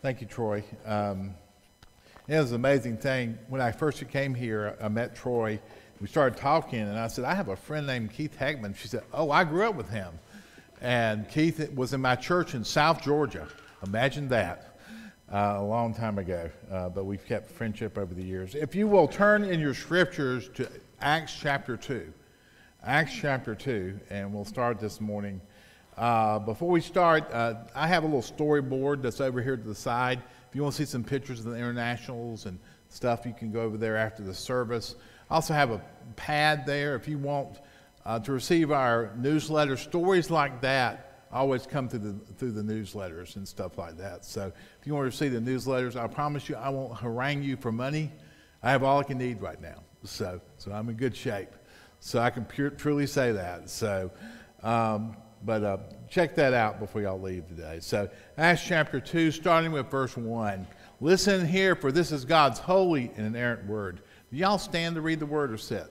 Thank you, Troy. It was an amazing thing. When I first came here, I met Troy. We started talking, and I said, I have a friend named Keith Hegman. She said, oh, I grew up with him. And Keith was in my church in South Georgia. Imagine that, a long time ago. But we've kept friendship over the years. If you will turn in your scriptures to Acts chapter 2. Acts chapter 2, and we'll start this morning. Before we start, I have a little storyboard that's over here to the side. If you want to see some pictures of the internationals and stuff, you can go over there after the service. I also have a pad there if you want to receive our newsletter. Stories like that always come through the newsletters and stuff like that. So if you want to receive the newsletters, I promise you I won't harangue you for money. I have all I can need right now. So I'm in good shape. So I can truly say that. So, check that out before y'all leave today. So Acts chapter 2, starting with verse 1. Listen here, for this is God's holy and inerrant word. Do y'all stand to read the word or sit?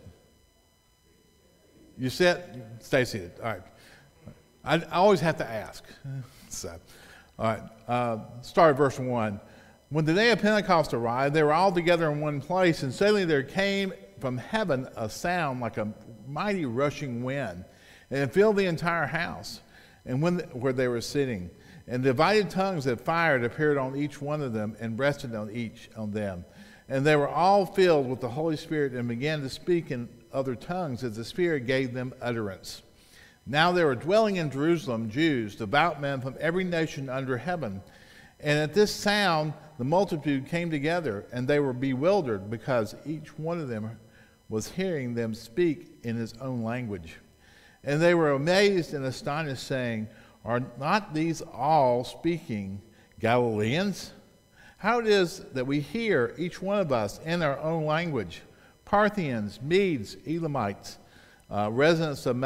You sit? Stay seated. All right. I always have to ask. So, all right. Start at verse 1. When the day of Pentecost arrived, they were all together in one place, and suddenly there came from heaven a sound like a mighty rushing wind, and it filled the entire house and where they were sitting. And divided tongues that fire appeared on each one of them and rested on them. And they were all filled with the Holy Spirit and began to speak in other tongues as the Spirit gave them utterance. Now there were dwelling in Jerusalem Jews, devout men from every nation under heaven. And at this sound the multitude came together, and they were bewildered because each one of them was hearing them speak in his own language. And they were amazed and astonished, saying, are not these all speaking Galileans? How it is that we hear, each one of us, in our own language, Parthians, Medes, Elamites, residents of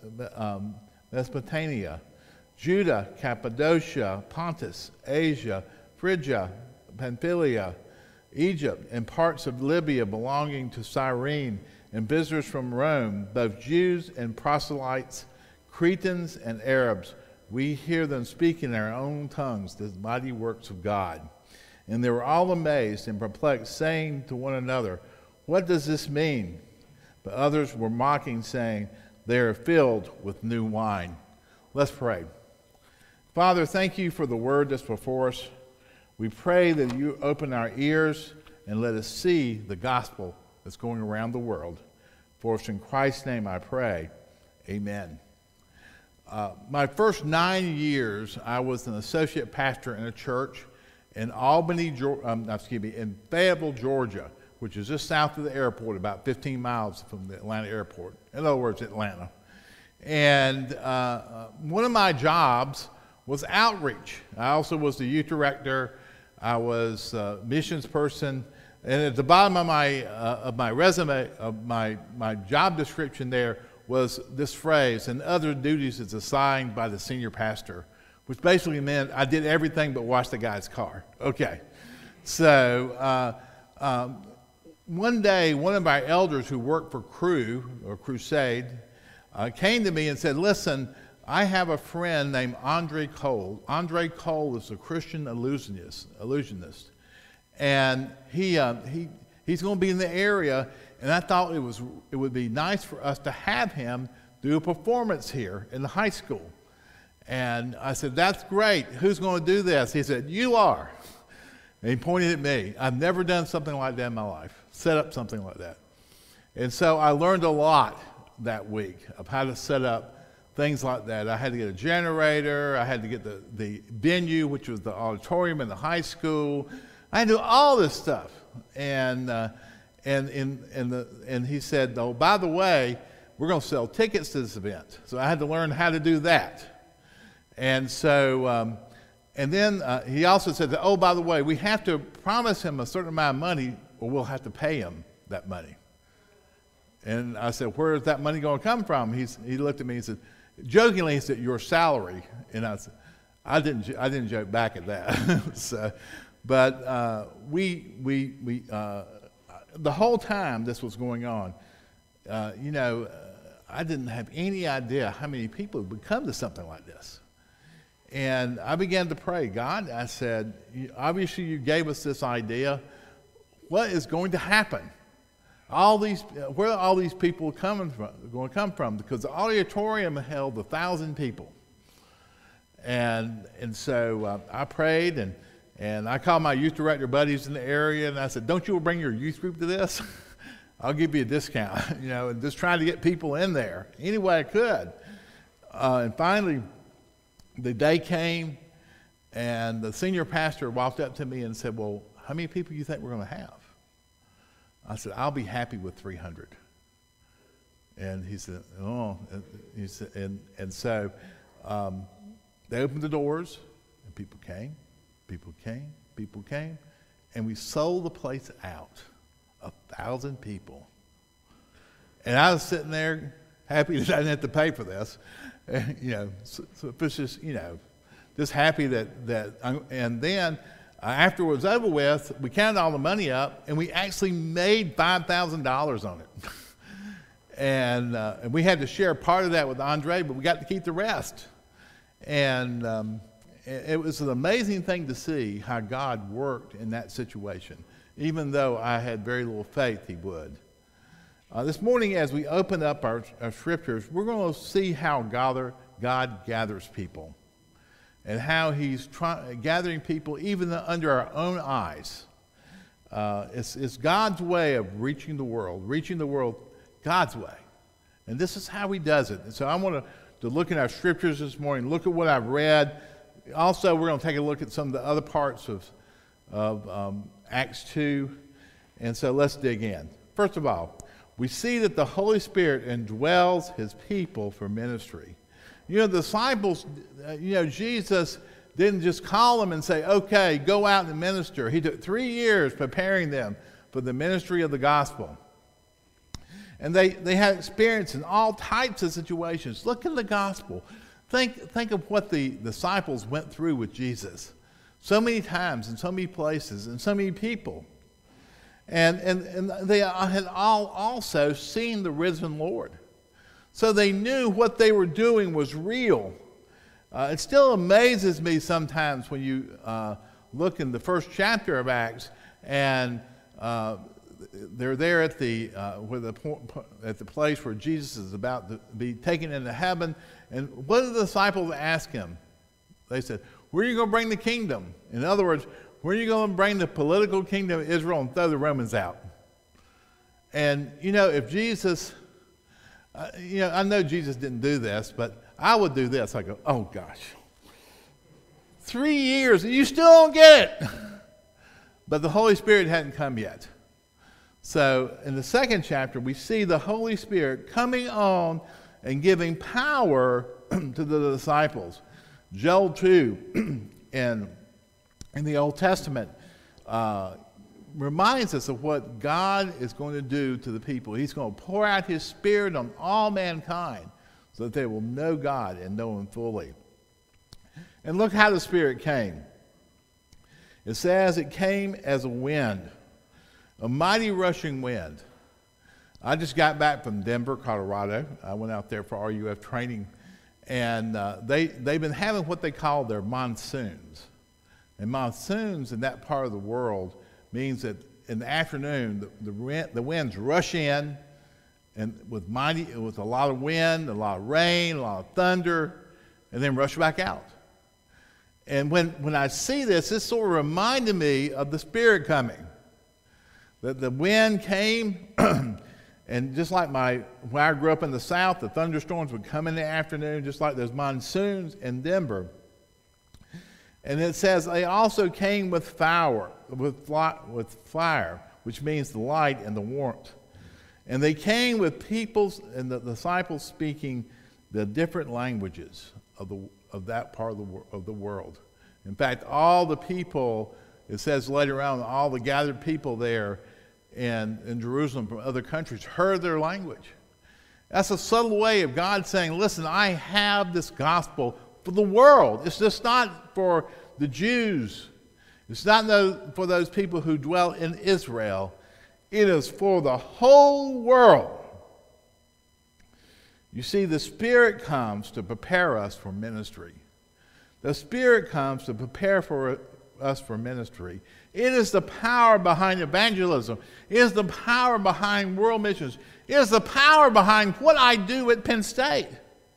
Mesopotamia, Judah, Cappadocia, Pontus, Asia, Phrygia, Pamphylia, Egypt, and parts of Libya belonging to Cyrene, and visitors from Rome, both Jews and proselytes, Cretans and Arabs. We hear them speak in our own tongues the mighty works of God. And they were all amazed and perplexed, saying to one another, what does this mean? But others were mocking, saying, they are filled with new wine. Let's pray. Father, thank you for the word that's before us. We pray that you open our ears and let us see the gospel that's going around the world. For it's in Christ's name I pray. Amen. My first 9 years, I was an associate pastor in a church in in Fayetteville, Georgia, which is just south of the airport, about 15 miles from the Atlanta airport. In other words, Atlanta. And one of my jobs was outreach. I also was the youth director. I was a missions person. And at the bottom of my resume, of my job description there, was this phrase, and other duties is assigned by the senior pastor, which basically meant I did everything but wash the guy's car. Okay. So one day, one of our elders who worked for Cru, or Crusade, came to me and said, listen, I have a friend named Andre Cole. Andre Cole is a Christian illusionist. And he's going to be in the area, and I thought it would be nice for us to have him do a performance here in the high school. And I said, that's great. Who's going to do this? He said, you are. And he pointed at me. I've never done something like that in my life, set up something like that. And so I learned a lot that week of how to set up things like that. I had to get a generator. I had to get the venue, which was the auditorium in the high school. I had to do all this stuff. And he said, oh, by the way, we're going to sell tickets to this event. So I had to learn how to do that. And so, and then he also said, oh, by the way, we have to promise him a certain amount of money or we'll have to pay him that money. And I said, where is that money going to come from? He looked at me and said, jokingly, he said, your salary. And I said, I didn't joke back at that. So, but the whole time this was going on, I didn't have any idea how many people would come to something like this. And I began to pray. God, I said, obviously you gave us this idea. What is going to happen? Where are all these people going to come from? Because the auditorium held 1,000 people. And so I prayed, and I called my youth director buddies in the area, and I said, don't you bring your youth group to this? I'll give you a discount, and just trying to get people in there any way I could. And finally, the day came, and the senior pastor walked up to me and said, well, how many people do you think we're going to have? I said, I'll be happy with 300. And he said, oh. And so they opened the doors, and people came, and we sold the place out. 1,000 people. And I was sitting there happy that I didn't have to pay for this. And, so it was just, just happy that and then after it was over with, we counted all the money up, and we actually made $5,000 on it. And we had to share part of that with Andre, but we got to keep the rest. And it was an amazing thing to see how God worked in that situation, even though I had very little faith he would. This morning, as we open up our scriptures, we're going to see how God gathers people, and how he's gathering people even under our own eyes. It's God's way of reaching the world God's way. And this is how he does it. And so I want to look at our scriptures this morning, look at what I've read. Also, we're going to take a look at some of the other parts of Acts 2. And so let's dig in. First of all, we see that the Holy Spirit indwells his people for ministry. The disciples, Jesus didn't just call them and say, okay, go out and minister. He took 3 years preparing them for the ministry of the gospel. And they had experience in all types of situations. Look at the gospel. Think of what the disciples went through with Jesus. So many times, in so many places, and so many people. And they had all also seen the risen Lord. So they knew what they were doing was real. It still amazes me sometimes when you look in the first chapter of Acts, and they're there at the place where Jesus is about to be taken into heaven. And what did the disciples ask him? They said, where are you going to bring the kingdom? In other words, where are you going to bring the political kingdom of Israel and throw the Romans out? And, if Jesus... I know Jesus didn't do this, but I would do this. I go, oh gosh, 3 years and you still don't get it. But the Holy Spirit hadn't come yet. So in the second chapter, we see the Holy Spirit coming on and giving power to the disciples. Joel 2 in the Old Testament reminds us of what God is going to do to the people. He's going to pour out his Spirit on all mankind so that they will know God and know him fully. And look how the Spirit came. It says it came as a wind, a mighty rushing wind. I just got back from Denver, Colorado. I went out there for RUF training, and they've been having what they call their monsoons. And monsoons in that part of the world means that in the afternoon, the winds rush in, and with a lot of wind, a lot of rain, a lot of thunder, and then rush back out. And when I see this sort of reminded me of the Spirit coming. That the wind came, and just like when I grew up in the South, the thunderstorms would come in the afternoon, just like those monsoons in Denver. And it says they also came with fire, which means the light and the warmth. And they came with peoples and the disciples speaking the different languages of that part of the world. In fact, all the people, it says later on, all the gathered people there in Jerusalem from other countries heard their language. That's a subtle way of God saying, listen, I have this gospel for the world. It's just not for the Jews. It's not for those people who dwell in Israel. It is for the whole world. You see, the Spirit comes to prepare us for ministry. The Spirit comes to prepare for us for ministry. It is the power behind evangelism. It is the power behind world missions. It is the power behind what I do at Penn State.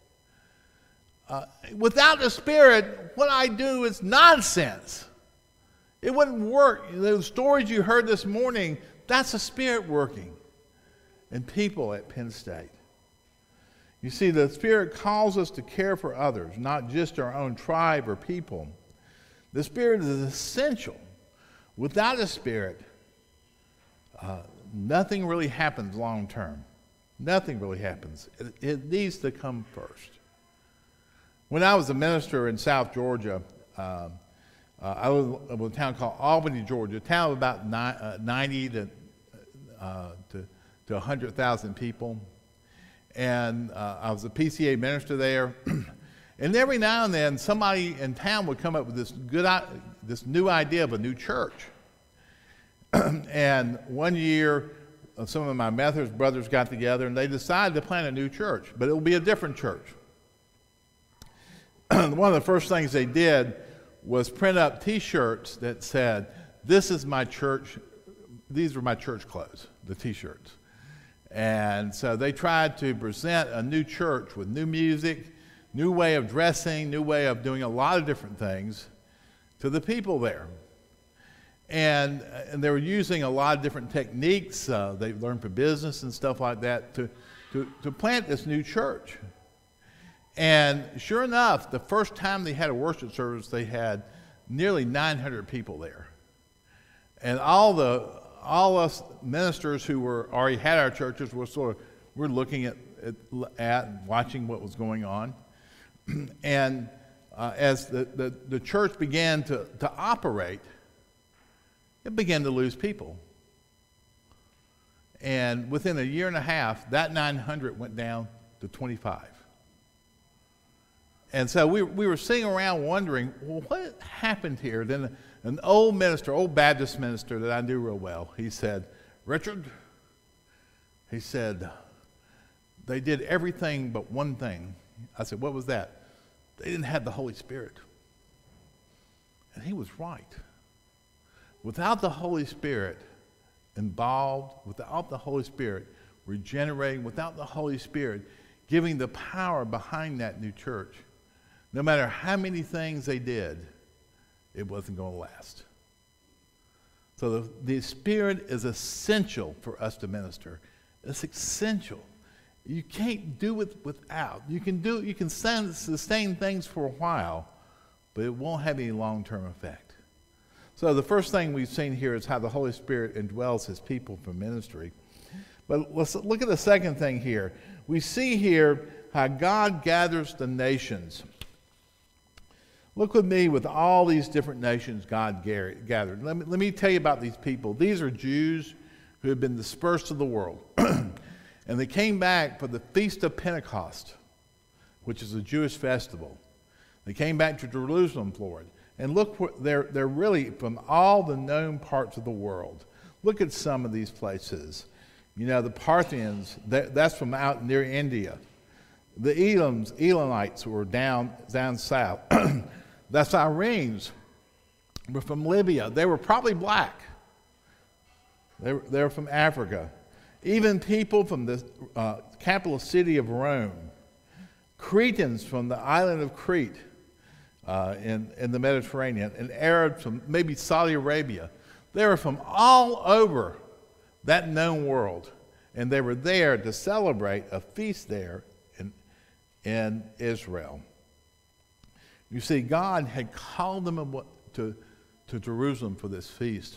Without the Spirit, what I do is nonsense. It wouldn't work. The stories you heard this morning, that's the Spirit working in people at Penn State. You see, the Spirit calls us to care for others, not just our own tribe or people. The Spirit is essential. Without the Spirit, nothing really happens long term. Nothing really happens. It needs to come first. When I was a minister in South Georgia, I was in a town called Albany, Georgia, a town of about 90 to 100,000 people. And I was a PCA minister there. And every now and then, somebody in town would come up with this new idea of a new church. And one year, some of my Methodist brothers got together, and they decided to plant a new church, but it will be a different church. One of the first things they did was print up T-shirts that said, "This is my church." These were my church clothes, the T-shirts. And so they tried to present a new church with new music, new way of dressing, new way of doing a lot of different things to the people there. And they were using a lot of different techniques they learned for business and stuff like that to plant this new church. And sure enough, the first time they had a worship service, they had nearly 900 people there. And all us ministers who already had our churches were looking at watching what was going on. And as the church began to operate, it began to lose people. And within a year and a half, that 900 went down to 25. And so we were sitting around wondering, well, what happened here? Then an old Baptist minister that I knew real well, he said, "Richard," he said, "they did everything but one thing." I said, "What was that?" "They didn't have the Holy Spirit." And he was right. Without the Holy Spirit involved, without the Holy Spirit regenerating, without the Holy Spirit giving the power behind that new church, no matter how many things they did, it wasn't going to last. So the Spirit is essential for us to minister. It's essential. You can't do it without. You can sustain things for a while, but it won't have any long-term effect. So the first thing we've seen here is how the Holy Spirit indwells his people for ministry. But let's look at the second thing here. We see here how God gathers the nations. Look with me with all these different nations God gathered. Let me tell you about these people. These are Jews who have been dispersed to the world. And they came back for the Feast of Pentecost, which is a Jewish festival. They came back to Jerusalem for it. And look, they're really from all the known parts of the world. Look at some of these places. You know, the Parthians, that's from out near India. The Elamites were down south. The Syrians were from Libya. They were probably black. They were from Africa. Even people from the capital city of Rome. Cretans from the island of Crete in the Mediterranean. And Arabs from maybe Saudi Arabia. They were from all over that known world. And they were there to celebrate a feast there in Israel. You see, God had called them to Jerusalem for this feast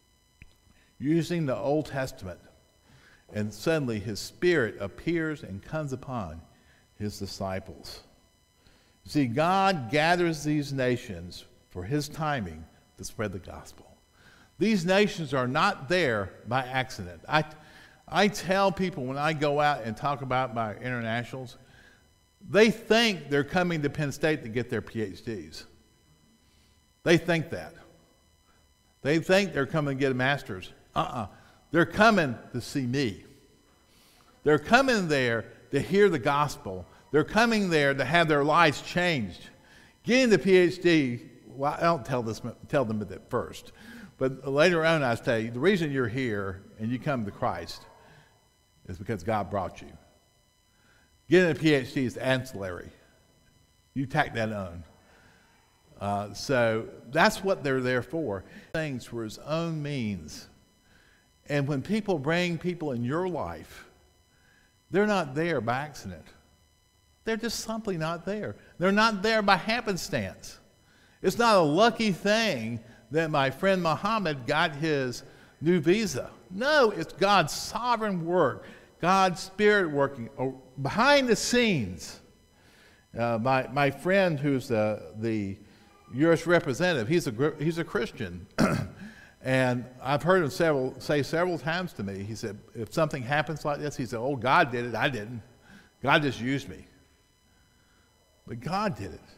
using the Old Testament. And suddenly his Spirit appears and comes upon his disciples. You see, God gathers these nations for his timing to spread the gospel. These nations are not there by accident. I tell people when I go out and talk about my internationals, they think they're coming to Penn State to get their PhDs. They think that. They think they're coming to get a master's. They're coming to see me. They're coming there to hear the gospel. They're coming there to have their lives changed. Getting the PhD, well, I don't tell them at first, but later on I say, the reason you're here and you come to Christ is because God brought you. Getting a PhD is ancillary. You tack that on. So that's what they're there for. Things for his own means. And when people bring people in your life, they're not there by accident. They're just simply not there. They're not there by happenstance. It's not a lucky thing that my friend Muhammad got his new visa. No, it's God's sovereign work, God's Spirit working behind the scenes. My friend who's the U.S. representative, he's a Christian. And I've heard him say several times to me, he said, if something happens like this, he said, oh, God did it, I didn't. God just used me. But God did it.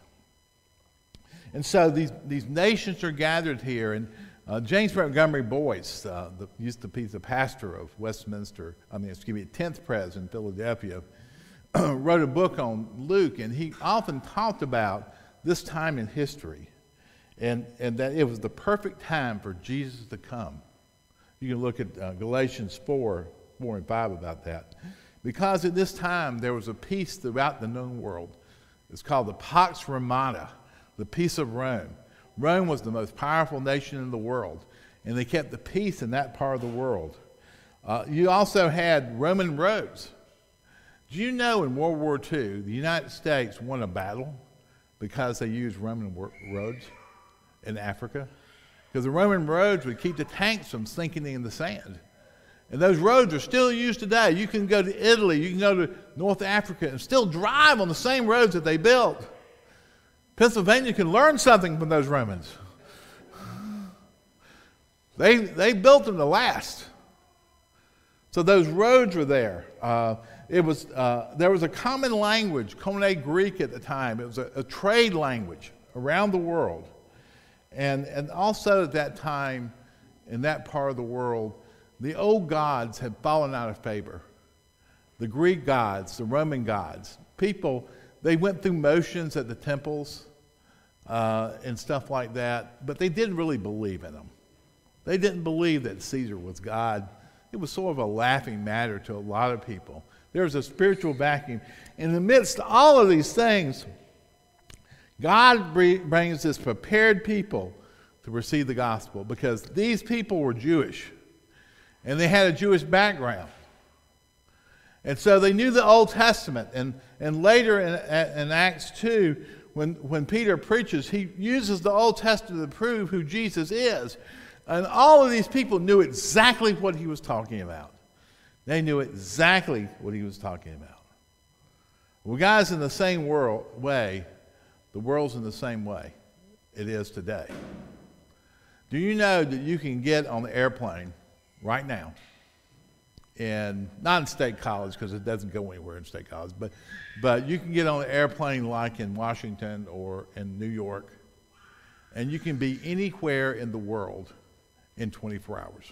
And so these nations are gathered here, and James Montgomery Boyce, used to be the pastor of 10th Pres in Philadelphia, wrote a book on Luke, and he often talked about this time in history, and that it was the perfect time for Jesus to come. You can look at Galatians 4 and 5 about that. Because at this time there was a peace throughout the known world. It's called the Pax Romana, the peace of Rome. Rome was the most powerful nation in the world, and they kept the peace in that part of the world. You also had Roman roads. Do you know in World War II, the United States won a battle because they used Roman roads in Africa? Because the Roman roads would keep the tanks from sinking in the sand. And those roads are still used today. You can go to Italy, you can go to North Africa and still drive on the same roads that they built. Pennsylvania can learn something from those Romans. They built them to last. So those roads were there. There was a common language, Koine Greek at the time. It was a trade language around the world. And also at that time, in that part of the world, the old gods had fallen out of favor. The Greek gods, the Roman gods. People, they went through motions at the temples and stuff like that, but they didn't really believe in them. They didn't believe that Caesar was God. It was sort of a laughing matter to a lot of people. There was a spiritual vacuum. In the midst of all of these things, God brings this prepared people to receive the gospel because these people were Jewish. And they had a Jewish background. And so they knew the Old Testament. And later in Acts 2, when Peter preaches, he uses the Old Testament to prove who Jesus is. And all of these people knew exactly what he was talking about. They knew exactly what he was talking about. Well, guys, in the same way, the world's in the same way it is today. Do you know that you can get on the airplane right now, and not in State College because it doesn't go anywhere in State College, but you can get on an airplane like in Washington or in New York, and you can be anywhere in the world in 24 hours.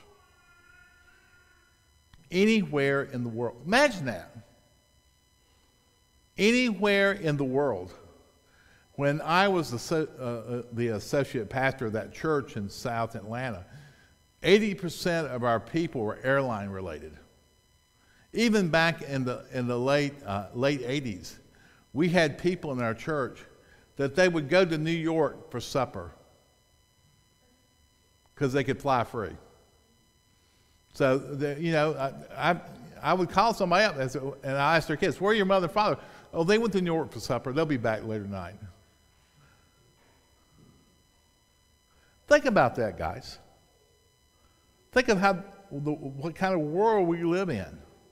Anywhere in the world. Imagine that. Anywhere in the world. When I was the associate pastor of that church in South Atlanta, 80% of our people were airline related. Even back in the late 80s, we had people in our church that they would go to New York for supper because they could fly free. So, I would call somebody up and I asked their kids, where are your mother and father? Oh, they went to New York for supper. They'll be back later tonight. Think about that, guys. Think of what kind of world we live in.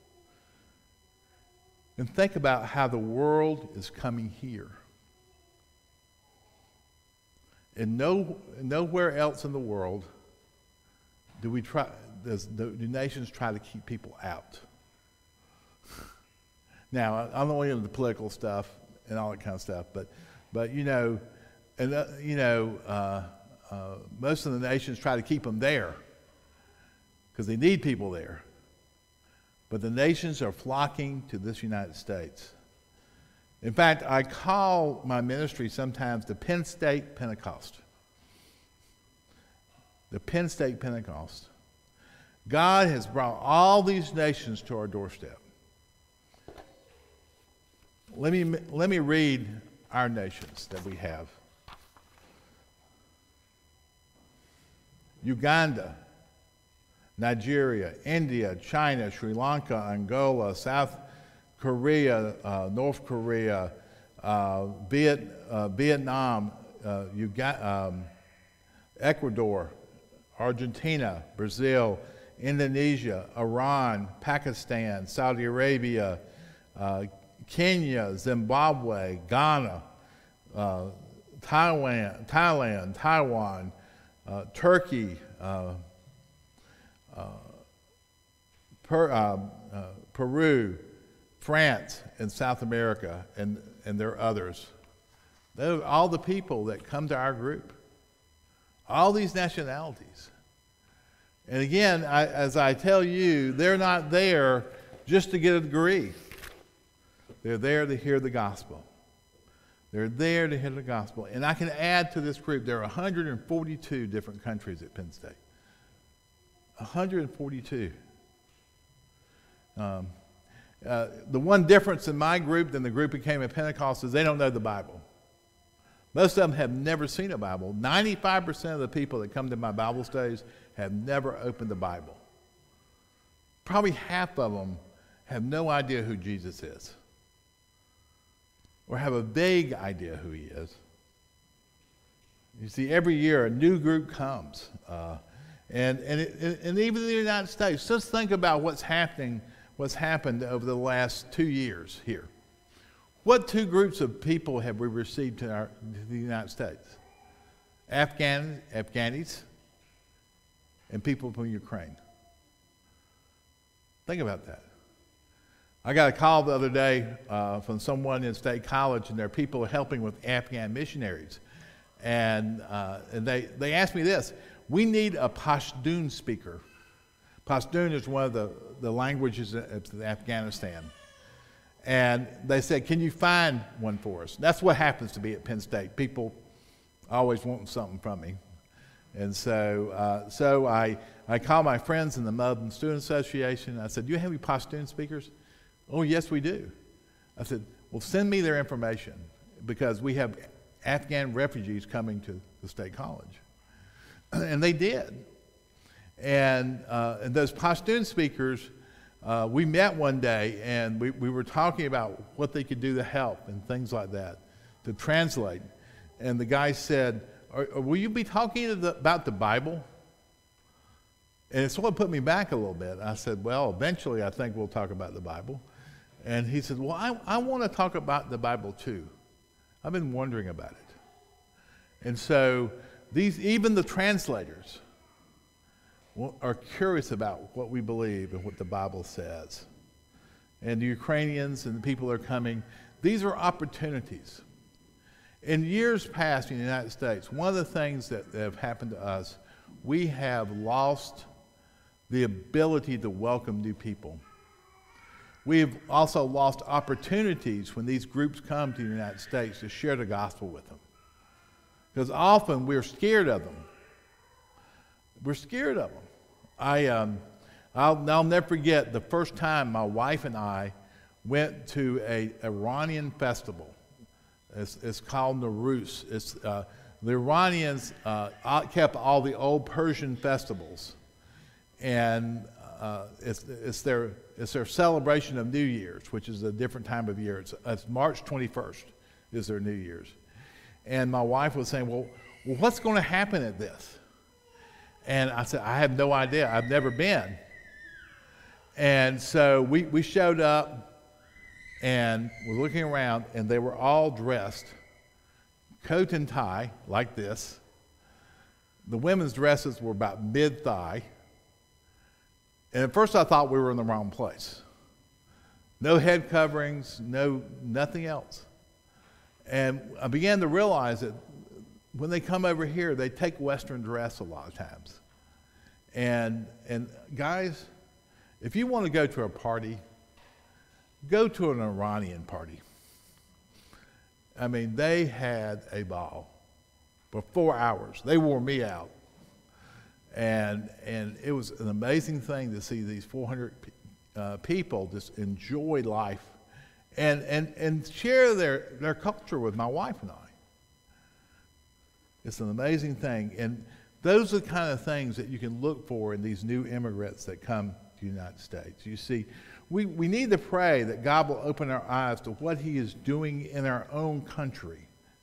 And think about how the world is coming here. And nowhere else in the world do nations try to keep people out. Now, I'm not into the political stuff and all that kind of stuff, but most of the nations try to keep them there because they need people there. But the nations are flocking to this United States In fact, I call my ministry sometimes the Penn State Pentecost. The Penn State Pentecost. God has brought all these nations to our doorstep. Let me read our nations that we have. Uganda, Nigeria, India, China, Sri Lanka, Angola, South Korea, North Korea, Vietnam, Ecuador, Argentina, Brazil, Indonesia, Iran, Pakistan, Saudi Arabia, Kenya, Zimbabwe, Ghana, Thailand, Taiwan, Turkey, Peru, France, and South America, and there are others. Those are all the people that come to our group. All these nationalities. And again, as I tell you, they're not there just to get a degree. They're there to hear the gospel. They're there to hear the gospel. And I can add to this group, there are 142 different countries at Penn State. 142. The one difference in my group than the group who came at Pentecost is they don't know the Bible. Most of them have never seen a Bible. 95% of the people that come to my Bible studies have never opened the Bible. Probably half of them have no idea who Jesus is, or have a vague idea who he is. You see, every year a new group comes. And even in the United States, just think about what's happened over the last 2 years here. What two groups of people have we received to the United States? Afghanis and people from Ukraine. Think about that. I got a call the other day from someone in State College, and there are people helping with Afghan missionaries. And they asked me this: we need a Pashtun speaker. Pashtun is one of the languages of Afghanistan. And they said, can you find one for us? That's what happens to be at Penn State. People always want something from me. And so I called my friends in the Melbourne Student Association. I said, do you have any Pashtun speakers? Oh, yes, we do. I said, well, send me their information, because we have Afghan refugees coming to the State College. And they did. And those Pashtun speakers, we met one day, and we were talking about what they could do to help and things like that, to translate. And the guy said, will you be talking about the Bible? And it sort of put me back a little bit. I said, well, eventually I think we'll talk about the Bible. And he said, well, I want to talk about the Bible too. I've been wondering about it. And so even the translators are curious about what we believe and what the Bible says. And the Ukrainians and the people that are coming, these are opportunities. In years past in the United States, one of the things that have happened to us, we have lost the ability to welcome new people. We've also lost opportunities when these groups come to the United States to share the gospel with them. Because often we're scared of them. We're scared of them. I'll never forget the first time my wife and I went to an Iranian festival. It's called Nowruz. The Iranians kept all the old Persian festivals, and it's their celebration of New Year's, which is a different time of year. It's March 21st is their New Year's. And my wife was saying, well, what's going to happen at this? And I said, I have no idea. I've never been. And so we showed up, and we're looking around, and they were all dressed, coat and tie, like this. The women's dresses were about mid-thigh. And at first I thought we were in the wrong place. No head coverings, nothing else. And I began to realize that when they come over here, they take Western dress a lot of times. And guys, if you want to go to a party, go to an Iranian party. I mean, they had a ball for 4 hours. They wore me out. And it was an amazing thing to see these 400 people just enjoy life and share their culture with my wife and I. It's an amazing thing. And those are the kind of things that you can look for in these new immigrants that come to the United States. You see, we need to pray that God will open our eyes to what he is doing in our own country.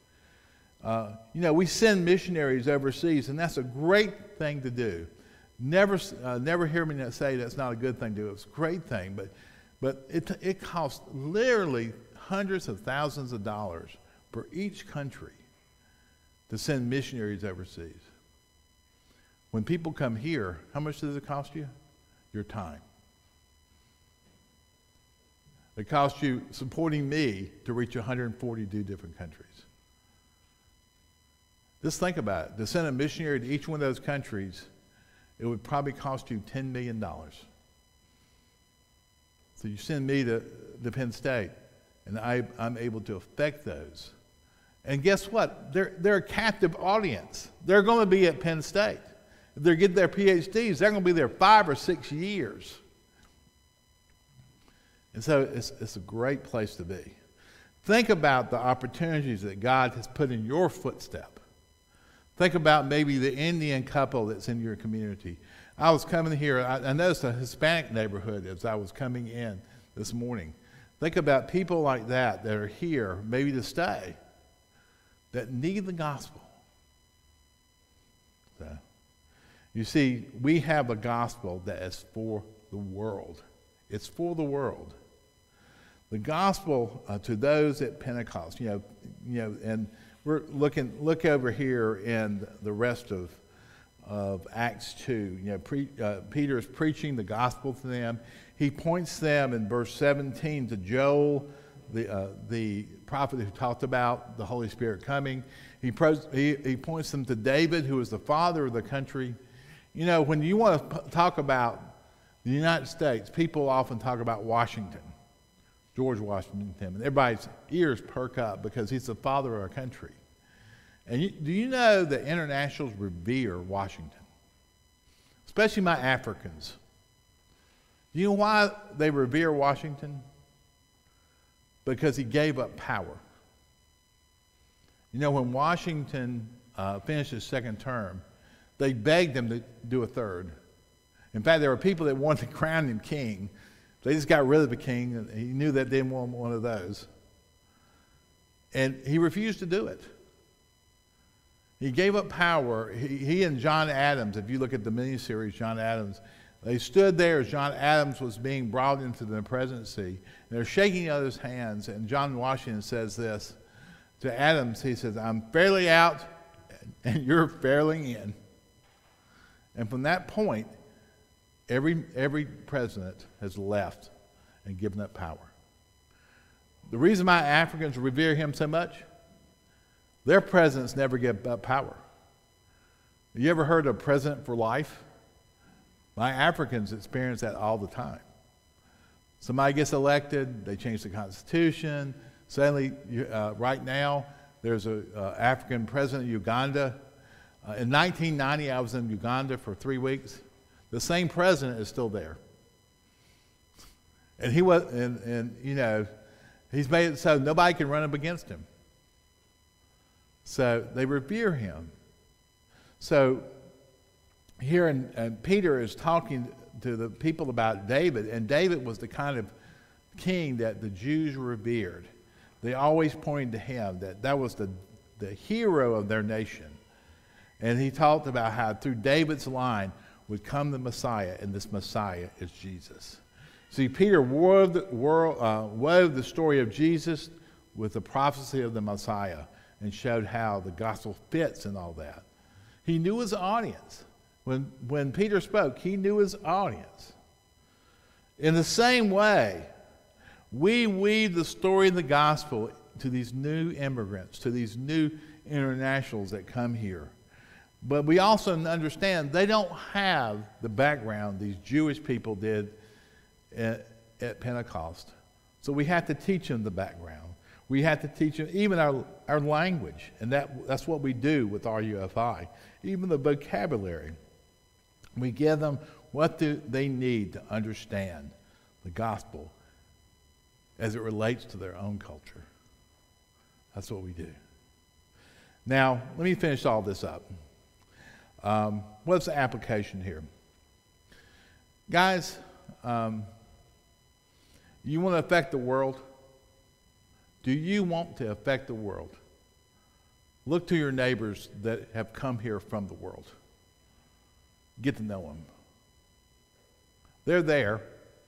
We send missionaries overseas, and that's a great thing to do. Never hear me say that's not a good thing to do. It's a great thing, but it costs literally hundreds of thousands of dollars for each country to send missionaries overseas. When people come here, how much does it cost you? Your time. It costs you supporting me to reach 142 different countries. Just think about it. To send a missionary to each one of those countries, it would probably cost you $10 million. So you send me to Penn State, and I'm able to affect those. And guess what? They're a captive audience. They're going to be at Penn State. If they're getting their PhDs, they're going to be there 5 or 6 years. And so it's a great place to be. Think about the opportunities that God has put in your footstep. Think about maybe the Indian couple that's in your community. I was coming here, I noticed a Hispanic neighborhood as I was coming in this morning. Think about people like that are here, maybe to stay, that need the gospel. So, you see, we have a gospel that is for the world. It's for the world. The gospel to those at Pentecost, and we're look over here in the rest of Acts 2. Peter is preaching the gospel to them. He points them in verse 17 to Joel, the prophet who talked about the Holy Spirit coming. He points them to David, who is the father of the country. When you want to talk about the United States, people often talk about Washington, George Washington, and everybody's ears perk up because he's the father of our country. And do you know that internationals revere Washington? Especially my Africans. Do you know why they revere Washington? Because he gave up power. When Washington finished his second term, they begged him to do a third. In fact, there were people that wanted to crown him king. They just got rid of the king, and he knew that they didn't want one of those. And he refused to do it. He gave up power. He and John Adams, if you look at the miniseries, John Adams, they stood there as John Adams was being brought into the presidency. And they're shaking each other's hands, and John Washington says this to Adams. He says, "I'm fairly out, and you're fairly in." And from that point, every president has left and given up power. The reason why Africans revere him so much, their presidents never give up power. You ever heard of president for life? My Africans experience that all the time. Somebody gets elected, they change the Constitution. Suddenly, right now, there's an African president of Uganda. In 1990, I was in Uganda for 3 weeks. The same president is still there. And he's made it so nobody can run up against him. So they revere him. So here, and Peter is talking to the people about David, and David was the kind of king that the Jews revered. They always pointed to him, that was the hero of their nation. And he talked about how through David's line would come the Messiah, and this Messiah is Jesus. See, Peter wove the story of Jesus with the prophecy of the Messiah and showed how the gospel fits in all that. He knew his audience. When Peter spoke, he knew his audience. In the same way, we weave the story of the gospel to these new immigrants, to these new internationals that come here. But we also understand they don't have the background these Jewish people did at Pentecost. So we have to teach them the background. We have to teach them even our language, and that's what we do with RUFI. Even the vocabulary. We give them what do they need to understand the gospel as it relates to their own culture. That's what we do. Now, let me finish all this up. What's the application here? Guys, you want to affect the world? Do you want to affect the world? Look to your neighbors that have come here from the world. Get to know them. They're there.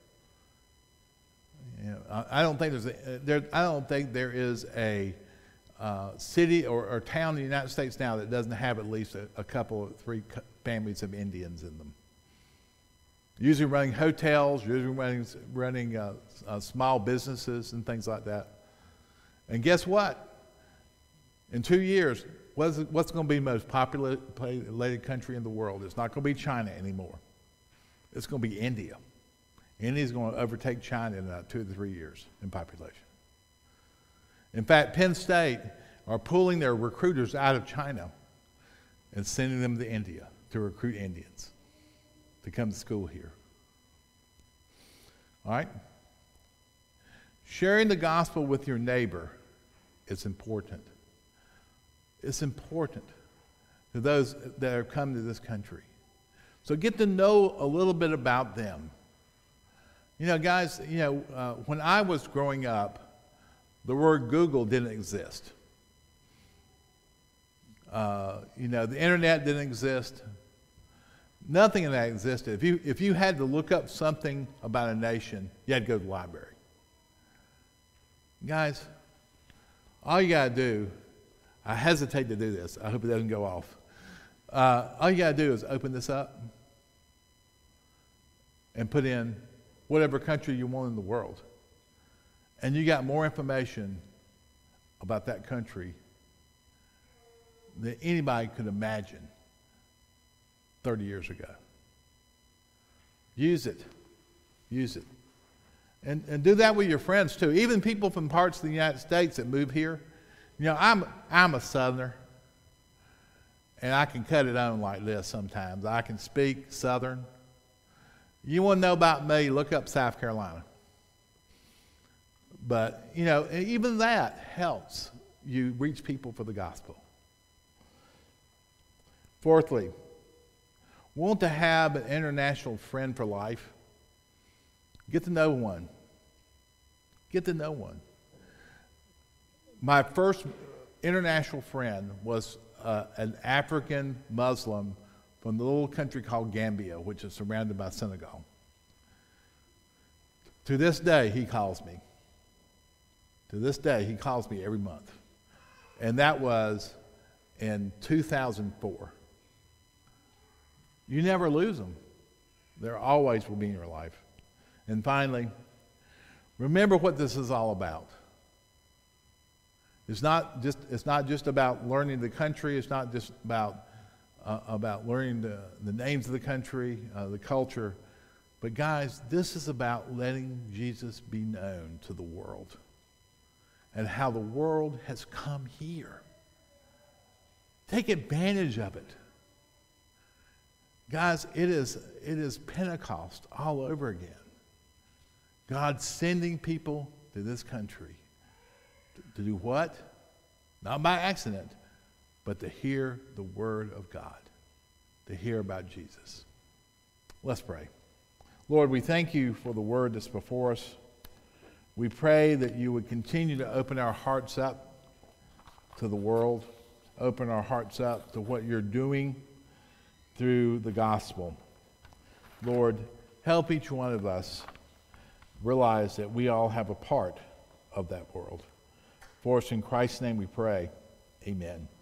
You know, I don't think there is a city or town in the United States now that doesn't have at least a couple of three families of Indians in them. Usually running hotels, usually running small businesses and things like that. And guess what? In 2 years, what's going to be the most populated country in the world? It's not going to be China anymore. It's going to be India. India's going to overtake China in about 2 to 3 years in population. In fact, Penn State are pulling their recruiters out of China and sending them to India to recruit Indians to come to school here. All right? Sharing the gospel with your neighbor is important. It's important to those that have come to this country. So get to know a little bit about them. You know, guys, when I was growing up, the word Google didn't exist. The internet didn't exist. Nothing of that existed. If you had to look up something about a nation, you had to go to the library. Guys, all you got to do, I hesitate to do this. I hope it doesn't go off. All you got to do is open this up and put in whatever country you want in the world. And you got more information about that country than anybody could imagine 30 years ago. Use it. Use it. And do that with your friends too. Even people from parts of the United States that move here. You know, I'm a Southerner, and I can cut it on like this sometimes. I can speak Southern. You want to know about me, look up South Carolina. But, even that helps you reach people for the gospel. Fourthly, want to have an international friend for life? Get to know one. Get to know one. My first international friend was an African Muslim from the little country called Gambia, which is surrounded by Senegal. To this day, he calls me. To this day, he calls me every month. And that was in 2004. You never lose them. They always will be in your life. And finally, remember what this is all about. It's not just about learning the country. It's not just about learning the names of the country, the culture. But guys, this is about letting Jesus be known to the world and how the world has come here. Take advantage of it. Guys, it is Pentecost all over again. God sending people to this country to do what? Not by accident, but to hear the word of God, to hear about Jesus. Let's pray. Lord, we thank you for the word that's before us. We pray that you would continue to open our hearts up to the world, open our hearts up to what you're doing through the gospel. Lord, help each one of us realize that we all have a part of that world. For us in Christ's name we pray. Amen.